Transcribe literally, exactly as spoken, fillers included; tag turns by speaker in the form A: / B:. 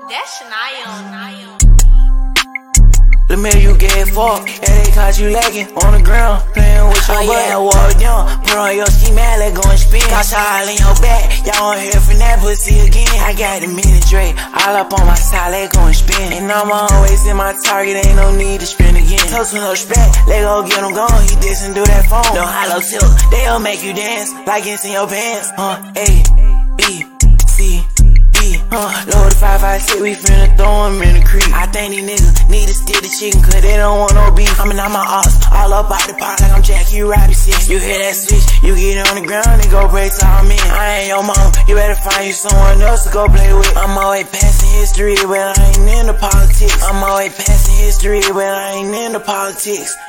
A: That's Shania.
B: The minute you get fucked, yeah, they caught you lagging on the ground, playing with your oh, butt. Yeah, walk down, put on your ski mat, let go and spin. Toss all in your back, y'all wanna hear from that pussy again. I got the mini Dre, all up on my side, let go and spin. And I'm always in my target, ain't no need to spin again. Toast with no respect, let go get him gone, he dissing through that phone. Don't hollow tilt, they'll make you dance like it's in your pants. Uh, A, B, C, Uh, load the five five six, we finna throw him in the creek. I think these niggas need to steal the chicken, cause they don't want no beef. I'm in all my ops, all up out the pot like I'm Jackie Robinson. You hear that switch, you get on the ground and go break to all men. I ain't your mom, you better find you someone else to go play with. I'm always passing history, but I ain't into politics. I'm always passing history, but I ain't into politics.